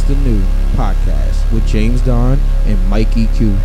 the New podcast with James Don and Mikey Q.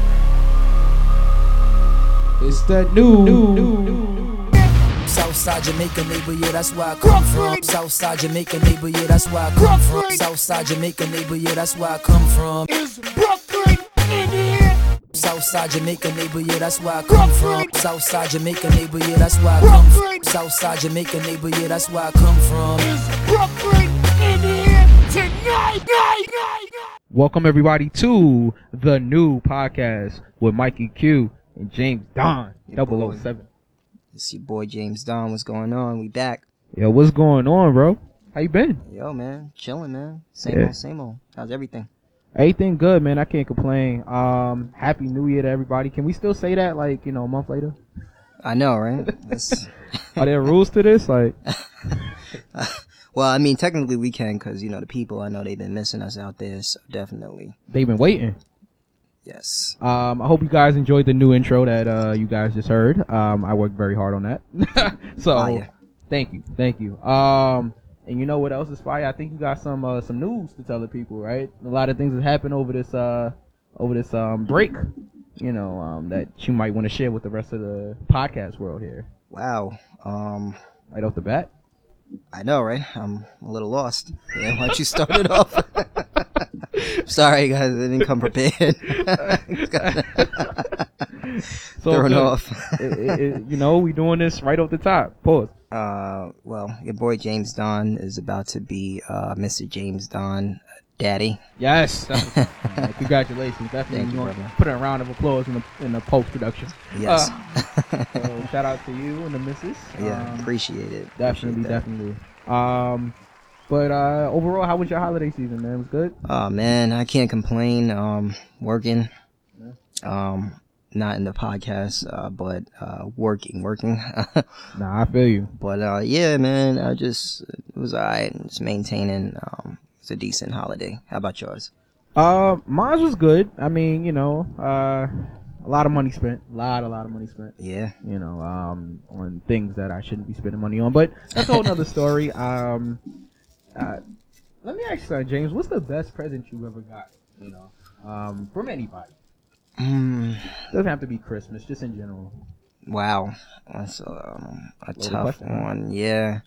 It's that new. Southside Jamaica neighbor, yeah, that's where I come from. Southside Jamaica neighbor, yeah, that's where I come from. Southside Jamaica neighbor, yeah, that's where I come from. Is Brooklyn in here? Southside Jamaica neighbor, yeah, that's where I come from. Southside Jamaica neighbor, yeah, that's where I come from. Southside Jamaica neighbor, yeah, that's where I come from. Is Brooklyn in here tonight? Welcome everybody to the new podcast with Mikey Q and James Don 007. It's your boy James Don. What's going on? We back. Yo, what's going on, bro? How you been? Yo, man, chilling, man. Same old. How's everything? Everything good, man. I can't complain. Happy New Year to everybody. Can we still say that, like, a month later? I know, right? Are there rules to this? Like, well, I mean, technically we can, because, the people, I know they've been missing us out there, so definitely. they've been waiting. Yes. I hope you guys enjoyed the new intro that you guys just heard. I worked very hard on that. So, Fire. Thank you. And you know what else is fire? I think you got some news to tell the people, right? A lot of things that happened over this break, that you might want to share with the rest of the podcast world here. Wow. Right off the bat. I know, right? I'm a little lost. Yeah, why don't you start it off? Sorry, guys, I didn't come prepared. So Thrown good. off. We doing this right off the top. Pause. Well, your boy James Don is about to be Mr. James Don Daddy. Yes. Congratulations. Definitely. Thank you, want brother. to put a round of applause in the post production. Yes. So shout out to you and the missus. Yeah, appreciate it. Definitely. But overall, how was your holiday season, man? It was good? Oh man, I can't complain. Working. Not in the podcast, but working. Nah, I feel you. But yeah, man, it was alright. Just maintaining. It's a decent holiday. How about yours? Mine was good. I mean, a lot of money spent. A lot of money spent. Yeah. On things that I shouldn't be spending money on. But that's a whole nother story. Let me ask you, James, what's the best present you've ever got? From anybody. Doesn't have to be Christmas, just in general. Wow, that's a tough question, one. Yeah.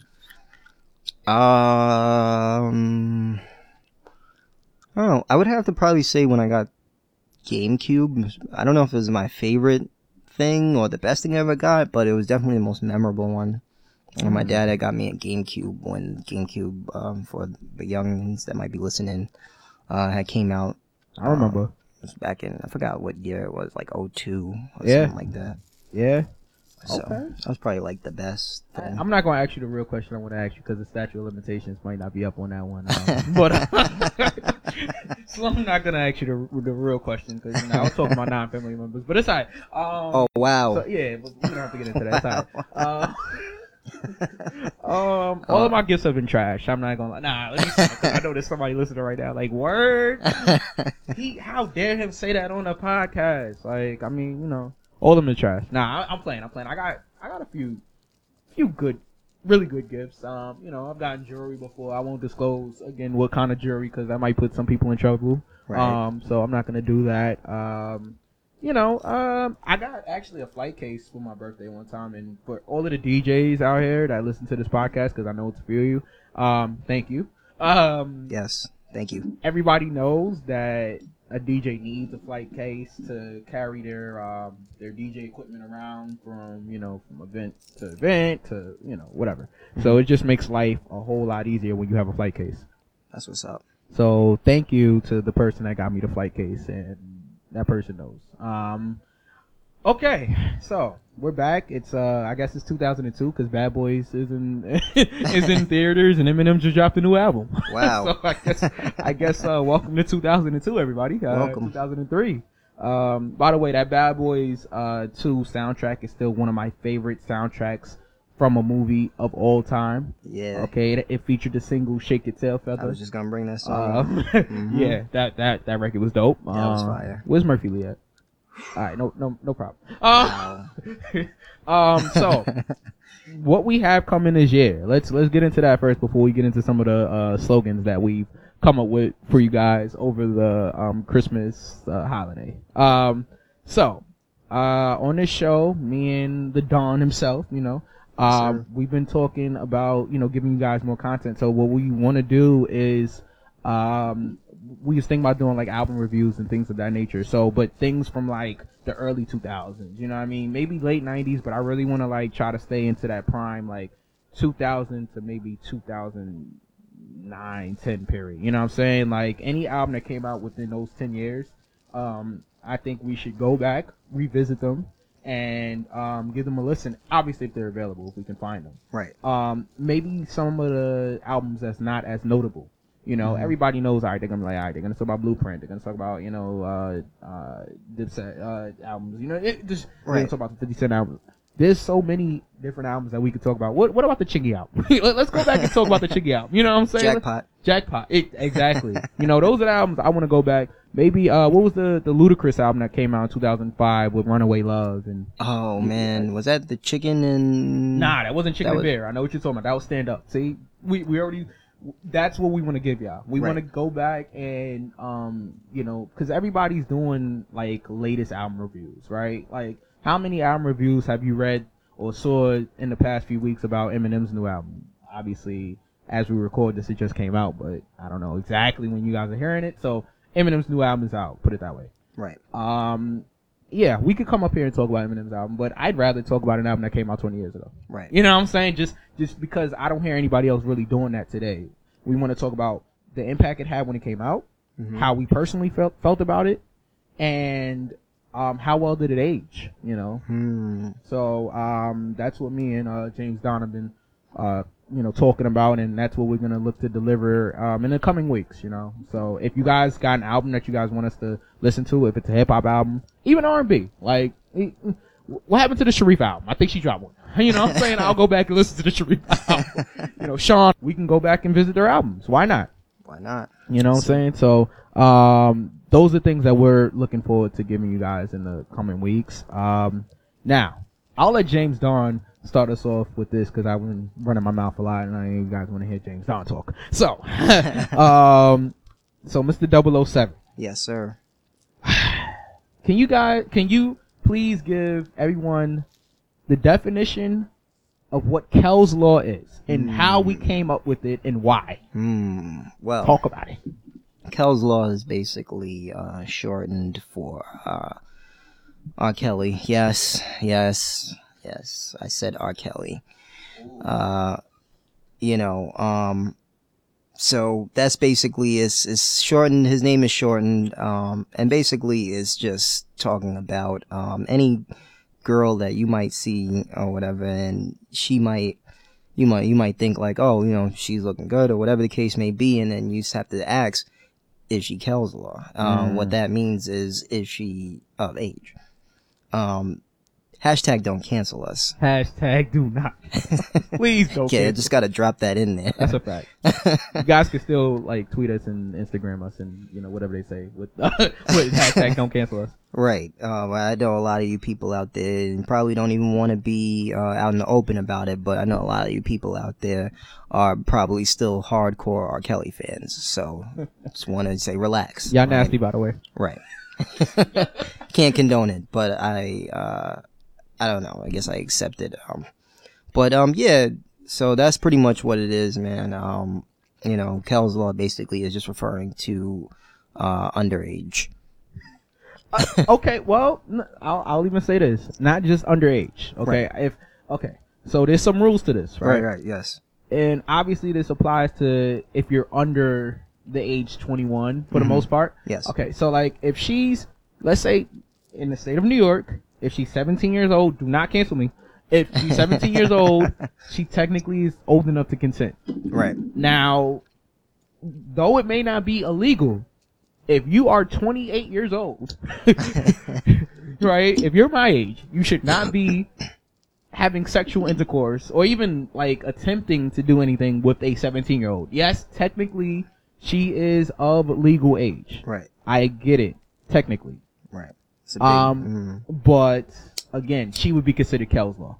Oh, I would have to probably say when I got GameCube. I don't know if it was my favorite thing or the best thing I ever got, but it was definitely the most memorable one. And my dad had got me a GameCube when GameCube, for the youngins that might be listening, had came out. I remember. It was back in, I forgot what year it was, like 02 or Yeah. something like that. Yeah. So Okay. that was probably like the best thing. I'm not going to ask you the real question I want to ask you because the statute of limitations might not be up on that one. So I'm not going to ask you the real question because I was talking about non-family members. But it's all right. Oh, wow. So, yeah, but we don't have to get into that. It's all right. All of my gifts have been trashed. I'm not gonna lie. Nah, let me stop, 'cause I know there's somebody listening right now. Like, word? How dare him say that on a podcast? Like, I mean, all of them are trash. Nah, I'm playing. I got a few good, really good gifts. I've gotten jewelry before. I won't disclose again what kind of jewelry because that might put some people in trouble. Right. So I'm not gonna do that. I got actually a flight case for my birthday one time, and for all of the DJs out here that listen to this podcast, because I know it's a few of you, thank you. Yes, thank you. Everybody knows that a DJ needs a flight case to carry their DJ equipment around from event to event to whatever. So it just makes life a whole lot easier when you have a flight case. That's what's up. So thank you to the person that got me the flight case, and that person knows. Okay, so we're back. It's I guess it's 2002 because Bad Boys is in is in theaters, and Eminem just dropped a new album. Wow. So I guess welcome to 2002, everybody. Welcome. 2003. By the way, that Bad Boys 2 soundtrack is still one of my favorite soundtracks from a movie of all time. Yeah. Okay, it featured the single "Shake Your Tail Feather." I was just gonna bring that song. Yeah, that record was dope. That was fire. Where's Murphy Lee at? All right, no problem. Wow. So what we have coming this year. Let's get into that first before we get into some of the slogans that we've come up with for you guys over the Christmas holiday. So on this show, me and the Don himself, we've been talking about, giving you guys more content. So what we want to do is, we was thinking about doing like album reviews and things of that nature. So, but things from like the early 2000s, you know what I mean? Maybe late 90s, but I really want to like try to stay into that prime, like 2000 to maybe 2009, 10 period. You know what I'm saying? Like any album that came out within those 10 years, I think we should go back, revisit them, and give them a listen. Obviously, if they're available, if we can find them. Right. Maybe some of the albums that's not as notable. Everybody knows, all right, they're going to be like, all right, they're going to talk about Blueprint. They're going to talk about, Dipset albums. We're going to talk about the 50 Cent albums. There's so many different albums that we could talk about. What about the Chingy album? Let's go back and talk about the Chingy album. You know what I'm saying? Jackpot. Exactly. Those are the albums I want to go back. Maybe, what was the Ludacris album that came out in 2005 with Runaway Love? Oh, man. Was that the Chicken and... Nah, that wasn't Chicken and Bear. I know what you're talking about. That was Stand Up. See? We already... That's what we want to give y'all. We want to go back and, because everybody's doing, like, latest album reviews, right? Like, how many album reviews have you read or saw in the past few weeks about Eminem's new album? Obviously, as we record this, it just came out, but I don't know exactly when you guys are hearing it. So, Eminem's new album is out, put it that way. Right. Yeah, we could come up here and talk about Eminem's album, but I'd rather talk about an album that came out 20 years ago. Right. You know what I'm saying? Just because I don't hear anybody else really doing that today. We want to talk about the impact it had when it came out, how we personally felt about it, and how well did it age, So that's what me and James Don have been talking about, and that's what we're going to look to deliver in the coming weeks, So if you guys got an album that you guys want us to listen to, if it's a hip-hop album, even R&B, like, what happened to the Sharif album? I think she dropped one. You know what I'm saying? I'll go back and listen to the Sharif album. Sean, we can go back and visit their albums. Why not? Why not? You know what I'm saying? So those are things that we're looking forward to giving you guys in the coming weeks. Now, I'll let James Don start us off with this because I've been running my mouth a lot and I know you guys want to hear James Don talk. So, so Mr. 007. Yes, sir. Can you please give everyone the definition of what Kel's Law is and how we came up with it and why? Well, talk about it. Kel's Law is basically shortened for R. Kelly. Yes, I said R. Kelly. So that's basically is shortened. His name is shortened, and basically is just talking about any girl that you might see or whatever, and you might think like, oh, she's looking good or whatever the case may be, and then you just have to ask, is she Kel's Law? What that means is she of age? Hashtag don't cancel us. Hashtag do not. Please don't. Okay, I just gotta drop that in there. That's a fact. You guys can still like tweet us and Instagram us and whatever they say with hashtag don't cancel us. Right. I know a lot of you people out there and probably don't even want to be out in the open about it, but I know a lot of you people out there are probably still hardcore R. Kelly fans. So just want to say relax. Y'all nasty, by the way. Right. Can't condone it, but I don't know. I guess I accept it. Yeah. So that's pretty much what it is, man. Kel's Law basically is just referring to underage. Okay. Well, I'll even say this: not just underage. Okay. Right. So there's some rules to this, right? Right. Yes. And obviously, this applies to if you're under the age 21 for the most part. Yes. Okay. So like, if she's, let's say, in the state of New York. If she's 17 years old, do not cancel me. If she's 17 years old, she technically is old enough to consent. Right. Now, though it may not be illegal, if you are 28 years old, right, if you're my age, you should not be having sexual intercourse or even, like, attempting to do anything with a 17-year-old. Yes, technically, she is of legal age. Right. I get it, technically. Right. But again, she would be considered Kel's Law.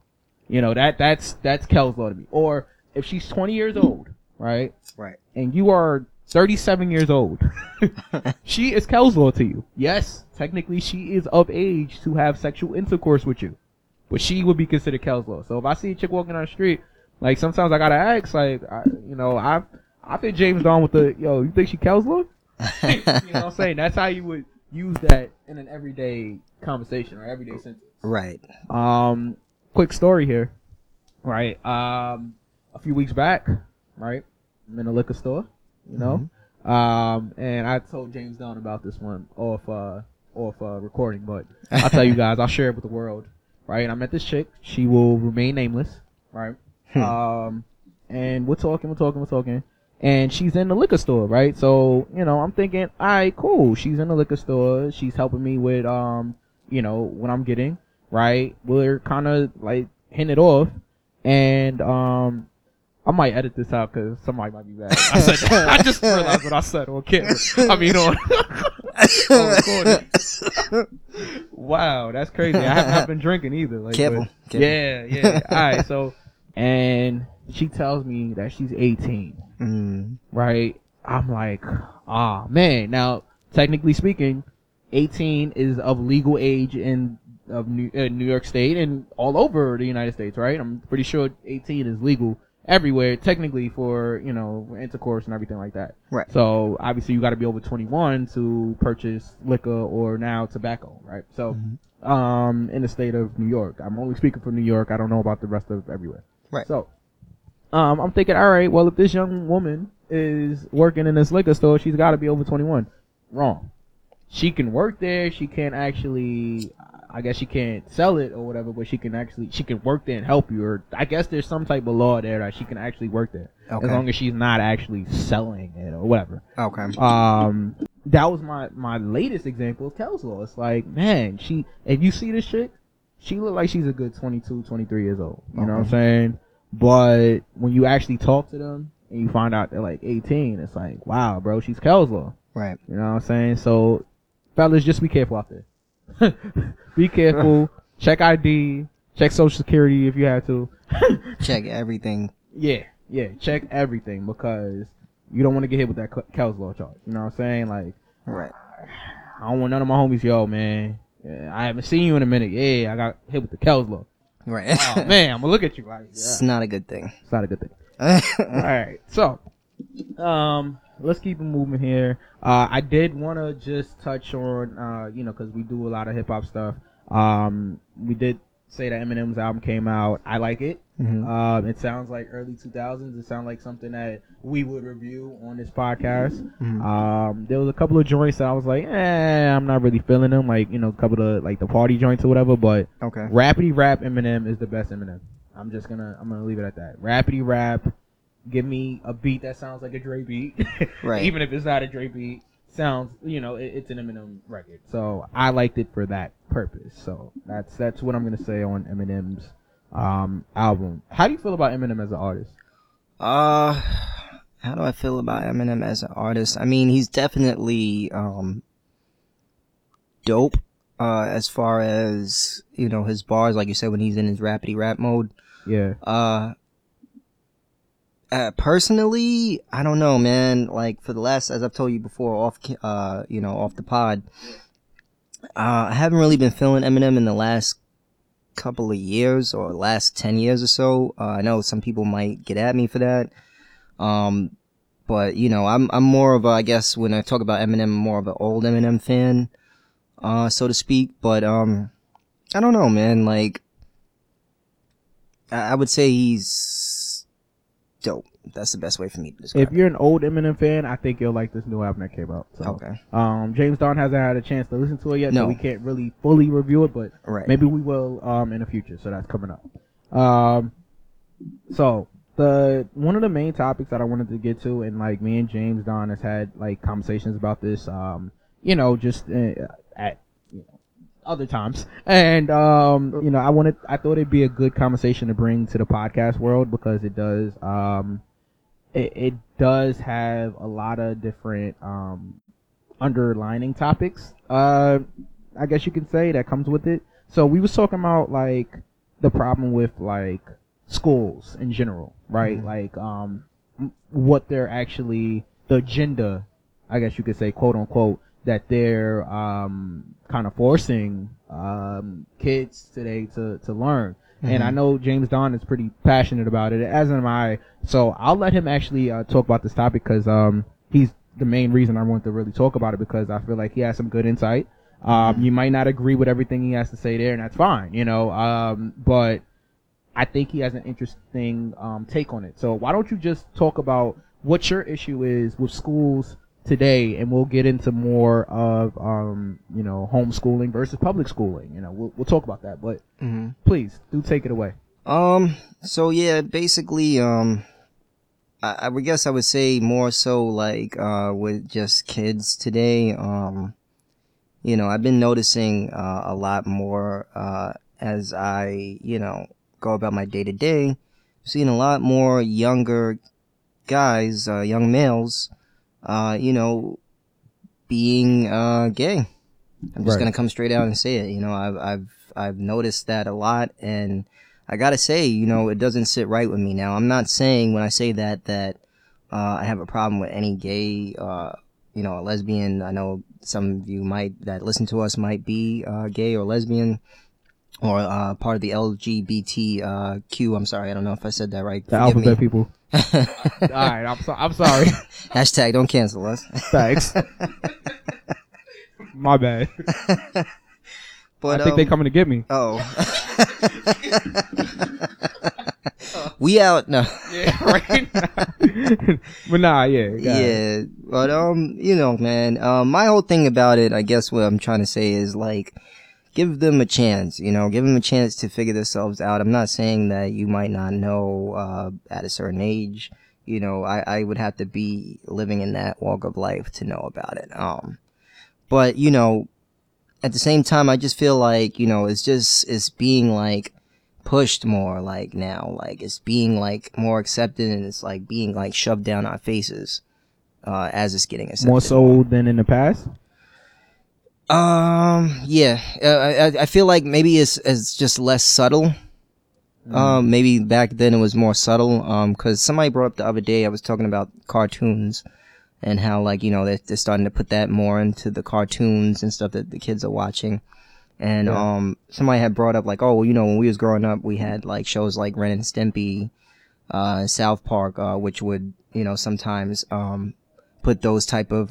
That's Kel's Law to me. Or if she's 20 years old, right? Right. And you are 37 years old. She is Kelslaw to you. Yes, technically she is of age to have sexual intercourse with you, but she would be considered Kelslaw. So if I see a chick walking on the street, like sometimes I gotta ask, like, I think James Don with the, yo, you think she Kelslaw? You know what I'm saying? That's how you would use that in an everyday conversation or everyday sentence. Right. Quick story here, right? A few weeks back, right? I'm in a liquor store, you know, and I told James Dunn about this one off recording, but I'll tell you guys, I'll share it with the world, right? I met this chick. She will remain nameless, right? And we're talking. And she's in the liquor store, right? So, you know, I'm thinking, all right, cool. She's in the liquor store. She's helping me with, you know, what I'm getting, right? We're kind of like hitting it off. And, I might edit this out because somebody might be mad. I just realized what I said on camera. I mean, on recording. Wow, that's crazy. I have not been drinking either. Like, Careful. Yeah. All right, so, and she tells me that she's 18, right? I'm like, man. Now, technically speaking, 18 is of legal age in New York State and all over the United States, right? I'm pretty sure 18 is legal everywhere, technically, for, you know, intercourse and everything like that. Right. So obviously you got to be over 21 to purchase liquor or now tobacco, right? So, in the state of New York, I'm only speaking for New York. I don't know about the rest of everywhere. Right. So, I'm thinking, all right, well, if this young woman is working in this liquor store, she's got to be over 21. Wrong. She can work there. She can't actually, I guess she can't sell it or whatever, but she can work there and help you. Or I guess there's some type of law there that she can actually work there. Okay. As long as she's not actually selling it or whatever. Okay. That was my latest example of Kelslaw. It's like, man, if you see this chick, she look like she's a good 22, 23 years old. You know what I'm saying? But when you actually talk to them and you find out they're like 18, it's like, wow, bro, she's Kelslaw. Right. You know what I'm saying? So, fellas, just be careful out there. Be careful. Check ID. Check Social Security if you have to. Check everything. Yeah. Check everything because you don't want to get hit with that Kelslaw charge. You know what I'm saying? Like, Right. I don't want none of my homies, yo, man. I haven't seen you in a minute. Yeah, I got hit with the Kelslaw. Right. Oh, man, I'm gonna look at you like, It's not a good thing. It's not a good thing. All right, so let's keep it moving here. I did want to just touch on, you know, because we do a lot of hip hop stuff. We did say that Eminem's album came out. I like it. It sounds like early 2000s. It sounds like something that we would review on this podcast. There was a couple of joints that I was like, I'm not really feeling them. Like, you know, a couple of like the party joints or whatever. But Okay. Rappity Rap Eminem is the best Eminem. I'm gonna leave it at that. Rappity Rap. Give me a beat that sounds like a Dre beat. Right. Even if it's not a Dre beat, sounds, you know, it's an Eminem record. So I liked it for that purpose. So that's what I'm gonna say on Eminem's album. How do you feel about Eminem as an artist? How do I feel about Eminem as an artist? I mean, he's definitely dope as far as, you know, his bars, like you said, when he's in his rappity rap mode. Yeah. Personally, I don't know, man. Like, for the last, as I've told you before, off the pod, I haven't really been feeling Eminem in the last couple of years or last 10 years or so. I know some people might get at me for that. But, you know, I'm more of a, I guess, when I talk about Eminem, I'm more of an old Eminem fan, so to speak. But, I don't know, man. Like, I would say he's dope. That's the best way for me to describe If you're an old Eminem fan, I think you'll like this new album that came out. So, Okay. James Don hasn't had a chance to listen to it yet, No. so we can't really fully review it, but Right. maybe we will in the future. So that's coming up. So one of the main topics that I wanted to get to, and like me and James Don has had like conversations about this, you know, just at other times, and you know, I thought it'd be a good conversation to bring to the podcast world because it does it does have a lot of different underlining topics, I guess you can say, that comes with it. So we was talking about like the problem with like schools in general, right? Like what they're actually the agenda, I guess you could say, quote unquote, that they're kind of forcing kids today to learn. And I know James Don is pretty passionate about it, as am I. So I'll let him actually talk about this topic, because he's the main reason I want to really talk about it, because I feel like he has some good insight. You might not agree with everything he has to say there, and that's fine, you know. But I think he has an interesting take on it. So why don't you just talk about what your issue is with schools today, and we'll get into more of you know, homeschooling versus public schooling. You know, we'll talk about that, but please do take it away. So yeah, basically, I would guess I would say more so like with just kids today. You know, I've been noticing a lot more as I, you know, go about my day to day. Seeing a lot more younger guys, young males, you know, being gay. I'm just gonna come straight out and say it. You know, I've noticed that a lot, and I gotta say, you know, it doesn't sit right with me. Now, I'm not saying when I say that I have a problem with any gay, you know, a lesbian. I know some of you that listen to us might be gay or lesbian, or part of the LGBTQ. I'm sorry, I don't know if I said that right. The alphabet people. All right, I'm sorry. Hashtag don't cancel us. Thanks. My bad. But I think they coming to get me. Oh. We out now. Yeah, right. But nah, yeah. Yeah, but you know, man, my whole thing about it, I guess what I'm trying to say is like, give them a chance, you know, give them a chance to figure themselves out. I'm not saying that you might not know at a certain age, you know, I would have to be living in that walk of life to know about it. But, you know, at the same time, I just feel like, you know, it's being like pushed more like now, like it's being like more accepted, and it's like being like shoved down our faces as it's getting accepted. More so than in the past? Yeah, I feel like maybe it's just less subtle. Maybe back then it was more subtle. Cause somebody brought up the other day, I was talking about cartoons and how, like, you know, they're starting to put that more into the cartoons and stuff that the kids are watching. And, somebody had brought up like, oh, well, you know, when we was growing up, we had like shows like Ren and Stimpy, South Park, which would, you know, sometimes, put those type of,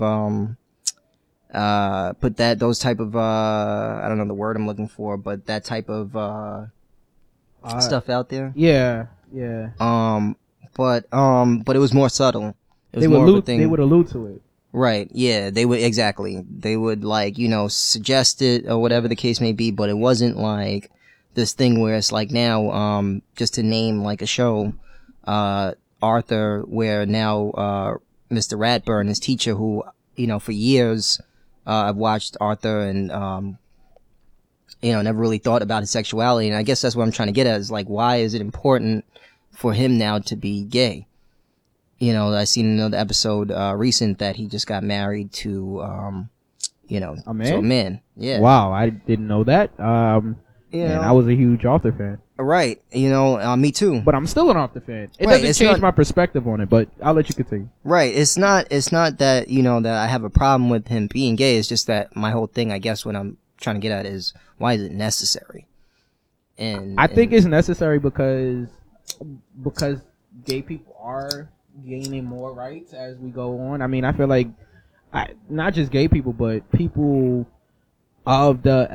I don't know the word I'm looking for, but that type of stuff out there. Yeah. But it was more subtle. It was They more would of a thing. They would allude to it. Right. Yeah. They would exactly. They would, like, you know, suggest it or whatever the case may be, but it wasn't like this thing where it's like now, just to name like a show, Arthur, where now Mr. Ratburn, his teacher, who, you know, for years. I've watched Arthur and, you know, never really thought about his sexuality. And I guess that's what I'm trying to get at, is like, why is it important for him now to be gay? You know, I seen another episode, recent, that he just got married to, you know, A man? to a man. Yeah. Wow, I didn't know that. You And know, I was a huge Arthur fan. right. You know, me too. But I'm still an Arthur fan. It Right, doesn't it's change not- my perspective on it, but I'll let you continue. Right. It's not that, you know, that I have a problem with him being gay. It's just that my whole thing, I guess, what I'm trying to get at is, why is it necessary? And I think it's necessary because gay people are gaining more rights as we go on. I mean, I feel like not just gay people, but people of the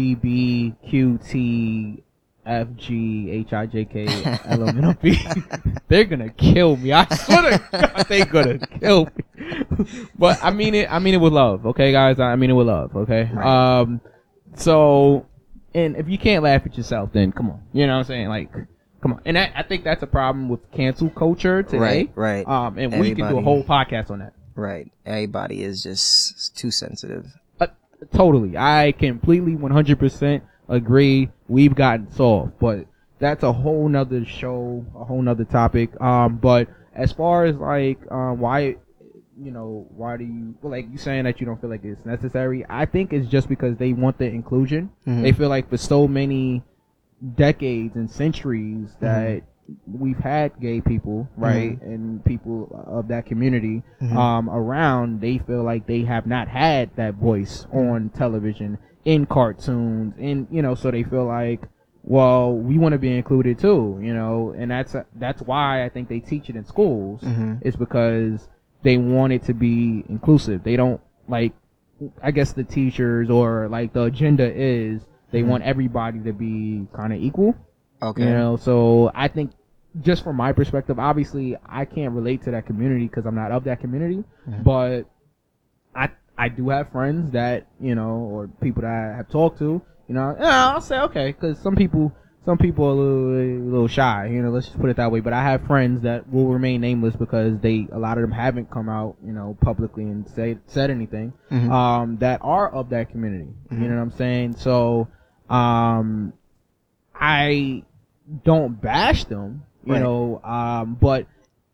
LGBTQTFGHIJKLMNOP, they're gonna kill me. I swear to God, they're gonna kill me. But I mean it with love, okay, guys. I mean it with love, okay. Right. So, and if you can't laugh at yourself, then come on. You know what I'm saying? Like, come on. And I think that's a problem with cancel culture today. Right. And we can do a Everybody- whole podcast on that. Right. Everybody is just too sensitive. Totally. I completely 100% agree. We've gotten soft, but that's a whole nother show, a whole nother topic. But as far as like, why do you, like, you saying that you don't feel like it's necessary? I think it's just because they want the inclusion. Mhm. They feel like for so many decades and centuries that we've had gay people, right, and people of that community Mm-hmm. around, they feel like they have not had that voice on television, in cartoons, so they feel like, well, we want to be included too, and that's why I think they teach it in schools. Mm-hmm. Is because they want it to be inclusive. They don't like, I guess the teachers or like the agenda is they want everybody to be kind of equal. Okay. So I think, just from my perspective, obviously I can't relate to that community because I'm not of that community, but I do have friends that, or people that I have talked to, I'll say okay, because some people are a little shy, let's just put it that way. But I have friends that will remain nameless because a lot of them haven't come out, publicly and said anything, that are of that community. You know what I'm saying? So, I don't bash them, but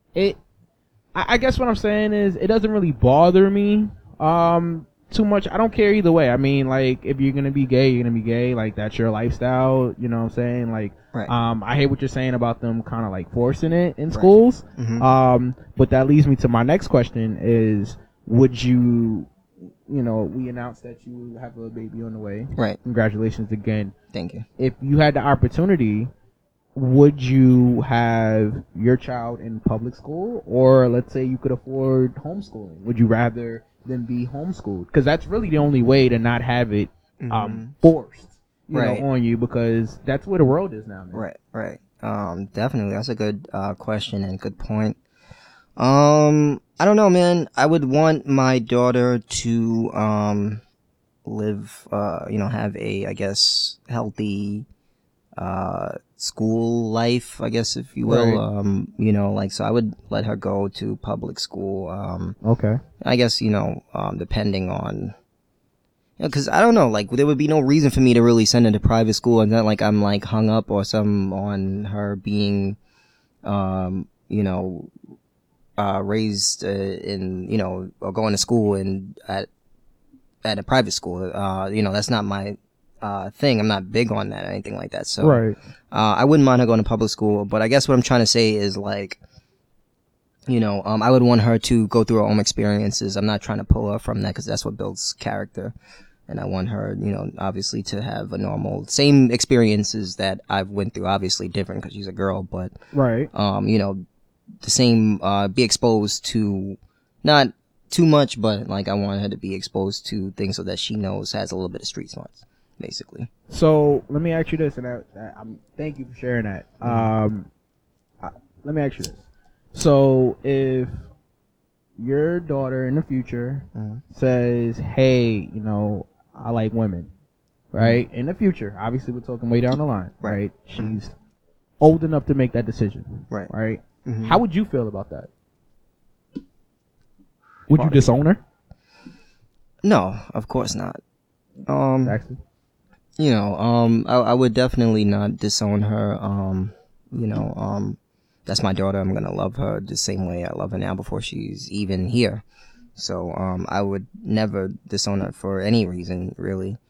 I guess what I'm saying is it doesn't really bother me too much. I don't care either way. I mean, like, if you're gonna be gay, you're gonna be gay. Like, that's your lifestyle. You know what I'm saying? Like, I hate what you're saying about them kind of like forcing it in schools. But that leads me to my next question: is would you, we announced that you have a baby on the way. Right. Congratulations again. Thank you. If you had the opportunity, would you have your child in public school, or let's say you could afford homeschooling? Would you rather them be homeschooled? Because that's really the only way to not have it forced, on you, because that's where the world is now, man. Right. Definitely. That's a good question and good point. I don't know, man. I would want my daughter to live, have a, I guess, healthy school life, I guess, if you will. Right. So I would let her go to public school. Okay. I guess, depending on, because I don't know, like, there would be no reason for me to really send her to private school. It's not like I'm like hung up or some on her being, raised in, or going to school and at a private school. That's not my thing. I'm not big on that or anything like that. So Right. I wouldn't mind her going to public school, but I guess what I'm trying to say is, like, I would want her to go through her own experiences. I'm not trying to pull her from that because that's what builds character. And I want her, obviously to have a normal, same experiences that I've went through, obviously different because she's a girl, but, Right. The same, be exposed to, not too much, but like I want her to be exposed to things so that she has a little bit of street smarts, basically. So let me ask you this, and thank you for sharing that. Let me ask you this. So if your daughter in the future says, hey, I like women, right? In the future, obviously we're talking way down the line, right? She's old enough to make that decision, right? How would you feel about that? Would you disown her? No, of course not. Actually. I would definitely not disown her. That's my daughter. I'm gonna love her the same way I love her now before she's even here. So, I would never disown her for any reason, really.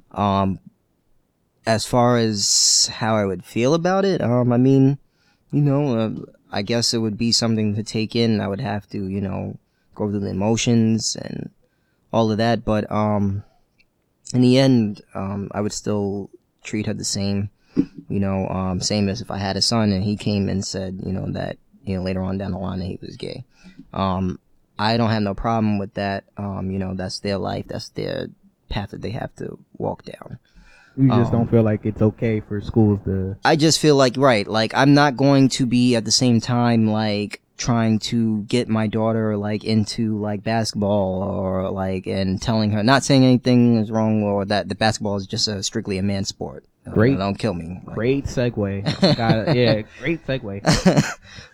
As far as how I would feel about it, I mean, I guess it would be something to take in. I would have to, go through the emotions and all of that. But, in the end, I would still treat her the same, same as if I had a son and he came and said, that, later on down the line that he was gay. I don't have no problem with that. That's their life. That's their path that they have to walk down. You just don't feel like it's okay for schools to... I just feel like, like, I'm not going to be at the same time, like, trying to get my daughter, like, into, like, basketball or, like, and telling her, not saying anything is wrong or that the basketball is just strictly a man's sport. Great. Don't kill me. Like, great segue. Yeah, great segue.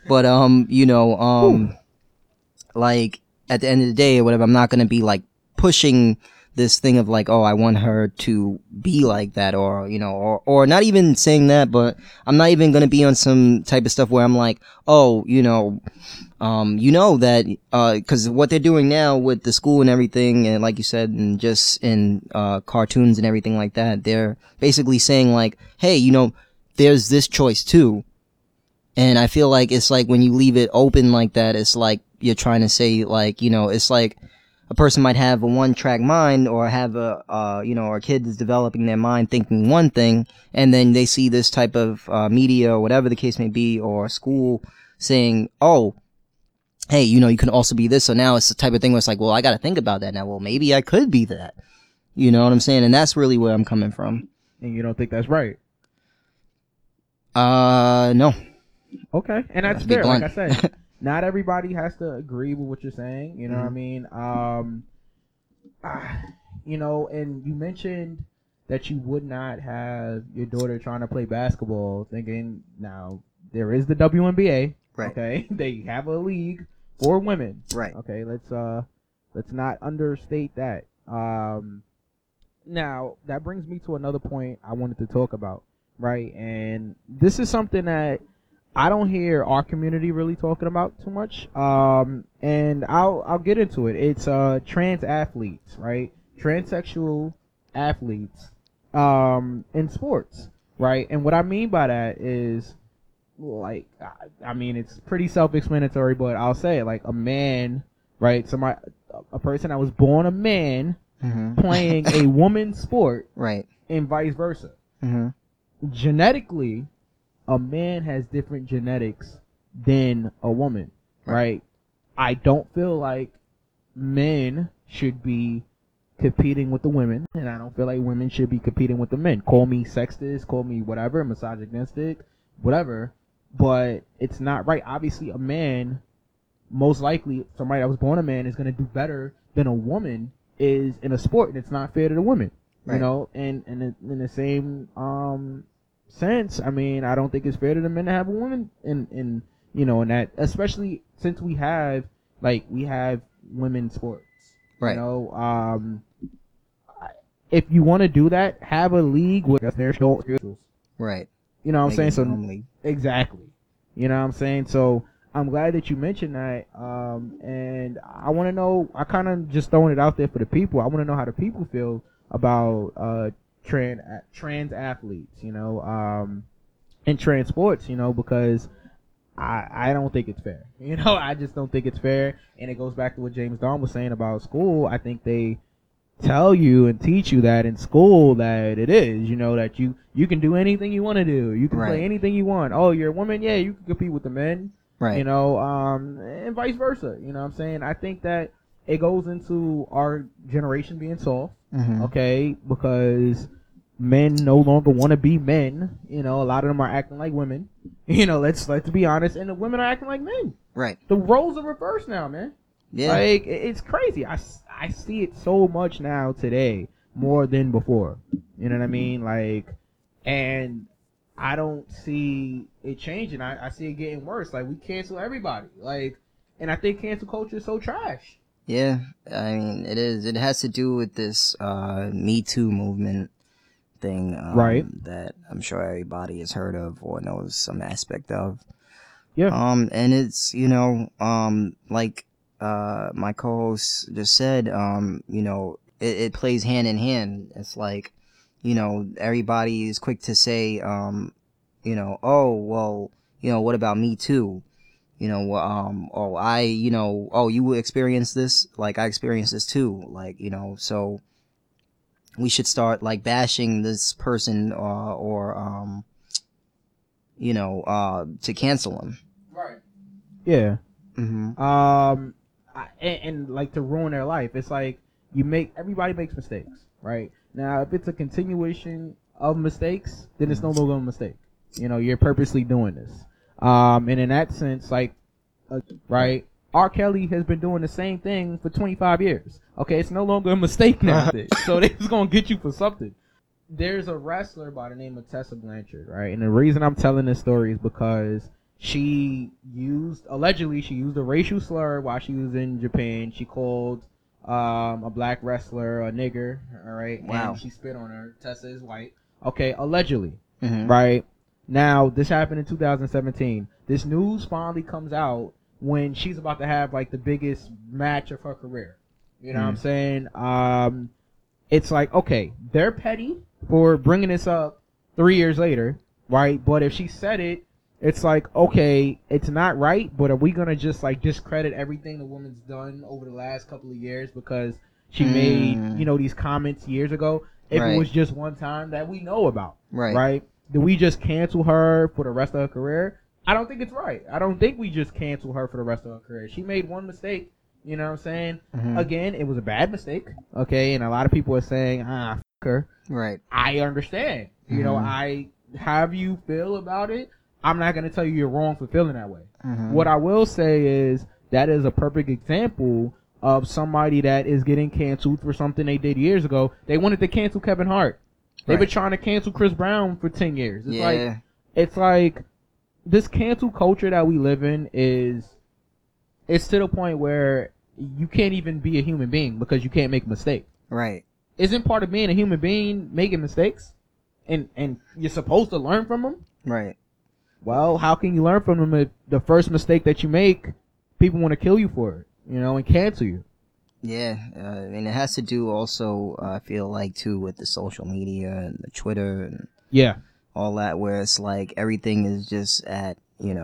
But, like, at the end of the day or whatever, I'm not going to be, like, pushing this thing of like, oh, I want her to be like that, or, or not even saying that, but I'm not even going to be on some type of stuff where I'm like, oh, that, cause what they're doing now with the school and everything, and like you said, and just in, cartoons and everything like that, they're basically saying like, hey, there's this choice too. And I feel like it's like when you leave it open like that, it's like you're trying to say, like, you know, it's like a person might have a one-track mind, or have you know, or a kid is developing their mind thinking one thing, and then they see this type of media or whatever the case may be, or school saying, oh, hey, you know, you can also be this. So now it's the type of thing where it's like, well, I got to think about that now. Well, maybe I could be that. You know what I'm saying? And that's really where I'm coming from. And you don't think that's right? No. Okay, and that's To be fair. Like I blunt. said, not everybody has to agree with what you're saying. You know what I mean? You know, and you mentioned that you would not have your daughter trying to play basketball, thinking now there is the WNBA. Right. Okay, they have a league for women. Right. Okay, let's not understate that. Now that brings me to another point I wanted to talk about. Right, and this is something that I don't hear our community really talking about too much. And I'll get into it. It's trans athletes, right? Transsexual athletes in sports, right? And what I mean by that is, like, I mean, it's pretty self-explanatory, but I'll say it, like a man, right? A person that was born a man playing a woman's sport, Right. and vice versa. Mm-hmm. Genetically, a man has different genetics than a woman, right? I don't feel like men should be competing with the women, and I don't feel like women should be competing with the men. Call me sexist, call me whatever, misogynistic, whatever, but it's not right. Obviously, a man, most likely, somebody that was born a man, is going to do better than a woman is in a sport, and it's not fair to the women. Right. You know, and in the same sense, I mean, I don't think it's fair to the men to have a woman in you know, in that, especially since we have women's sports. Right. You know, if you want to do that, have a league with their rules. Right. You know what I'm Make saying? it So normally. exactly. You know what I'm saying? So I'm glad that you mentioned that. And I want to know, I kind of just throwing it out there for the people. I want to know how the people feel about trans athletes, you know, in trans sports, you know, because I don't think it's fair. You know, I just don't think it's fair. And it goes back to what James Dawn was saying about school. I think they tell you and teach you that in school that it is, you know, that you can do anything you want to do. You can Right. play anything you want. Oh, you're a woman? Yeah, you can compete with the men. Right. You know, and vice versa. You know what I'm saying? I think that it goes into our generation being soft, okay, because men no longer want to be men. You know, a lot of them are acting like women. You know, let's be honest, and the women are acting like men. Right. The roles are reversed now, man. Yeah. Like, it's crazy. I see it so much now today, more than before. You know what I mean? Like, and I don't see it changing. I see it getting worse. Like, we cancel everybody. Like, and I think cancel culture is so trash. Yeah, I mean, it is. It has to do with this Me Too movement thing, Right. that I'm sure everybody has heard of or knows some aspect of. Yeah. And it's, you know, like my co-host just said, you know, it plays hand in hand. It's like, you know, everybody is quick to say, you know, oh, well, you know, what about Me Too? You know, you know, oh, you experienced this? Like, I experienced this too. Like, you know, so we should start, like, bashing this person or you know, to cancel him. Right. Yeah. Mm-hmm. And like to ruin their life. It's like everybody makes mistakes, right? Now, if it's a continuation of mistakes, then it's no longer a mistake. You know, you're purposely doing this. And in that sense, like, right, R. Kelly has been doing the same thing for 25 years. Okay, it's no longer a mistake now. So they're just going to get you for something. There's a wrestler by the name of Tessa Blanchard, right? And the reason I'm telling this story is because allegedly she used a racial slur while she was in Japan. She called a black wrestler a nigger, all right? Wow. And she spit on her. Tessa is white. Okay, allegedly, Mm-hmm. right? Now, this happened in 2017. This news finally comes out when she's about to have, like, the biggest match of her career. You know what I'm saying? It's like, okay, they're petty for bringing this up 3 years later, right? But if she said it it's like, okay, it's not right, but are we gonna just like discredit everything the woman's done over the last couple of years because she made, these comments years ago? If it was just one time that we know about, right? Do we just cancel her for the rest of her career? I don't think it's right. I don't think we just cancel her for the rest of her career. She made one mistake. You know what I'm saying? Again, it was a bad mistake. Okay, and a lot of people are saying, f her. Right. I understand. You know, I have you feel about it. I'm not gonna tell you you're wrong for feeling that way. What I will say is that is a perfect example of somebody that is getting canceled for something they did years ago. They wanted to cancel Kevin Hart. They've been trying to cancel Chris Brown for 10 years. It's like this cancel culture that we live in it's to the point where you can't even be a human being because you can't make a mistake. Right. Isn't part of being a human being making mistakes? And you're supposed to learn from them? Right. Well, how can you learn from them if the first mistake that you make, people want to kill you for it, and cancel you? Yeah, and it has to do also, I feel like, too, with the social media and the Twitter and all that, where it's like everything is just at,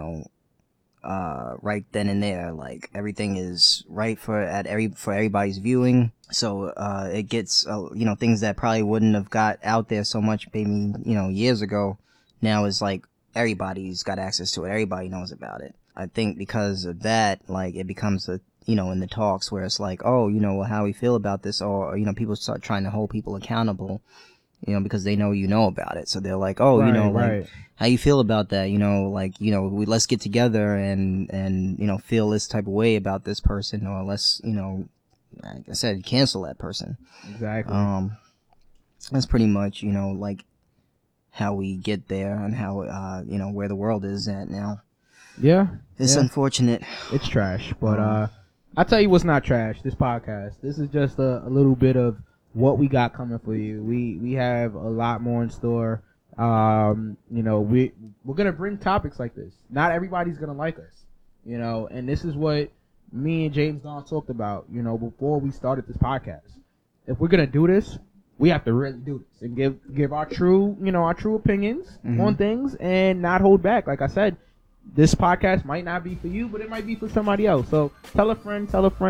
right then and there. Like everything is right for everybody's viewing. So it gets, things that probably wouldn't have got out there so much maybe, years ago, now is like everybody's got access to it. Everybody knows about it. I think because of that, like it becomes in the talks where it's like, oh, well, how we feel about this, or, like, people start trying to hold people accountable, because they know about it. So they're like, oh, like, how you feel about that? Let's get together and feel this type of way about this person, or let's, like I said, cancel that person. Exactly. That's pretty much, like how we get there and how, where the world is at now. Yeah. It's unfortunate. It's trash, but, I'll tell you what's not trash, this podcast. This is just a little bit of what we got coming for you. We have a lot more in store. We're going to bring topics like this. Not everybody's going to like us, and this is what me and James Don talked about, before we started this podcast. If we're going to do this, we have to really do this and give our true opinions on things and not hold back. Like I said, this podcast might not be for you, but it might be for somebody else. So tell a friend,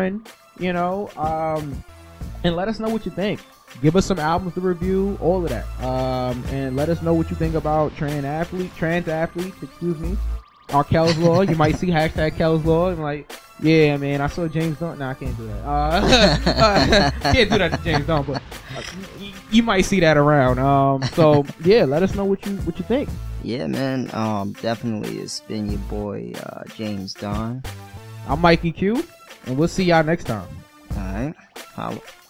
and let us know what you think. Give us some albums to review, all of that. And let us know what you think about trans athletes, or Kel's Law. You might see hashtag Kel's Law and like, yeah, man, I saw James Don. Nah, I can't do that. Can't do that to James Don, but you might see that around. So yeah, let us know what you think. Yeah, man. Definitely, it's been your boy James Don. I'm Mikey Q, and we'll see y'all next time. All right. Holla.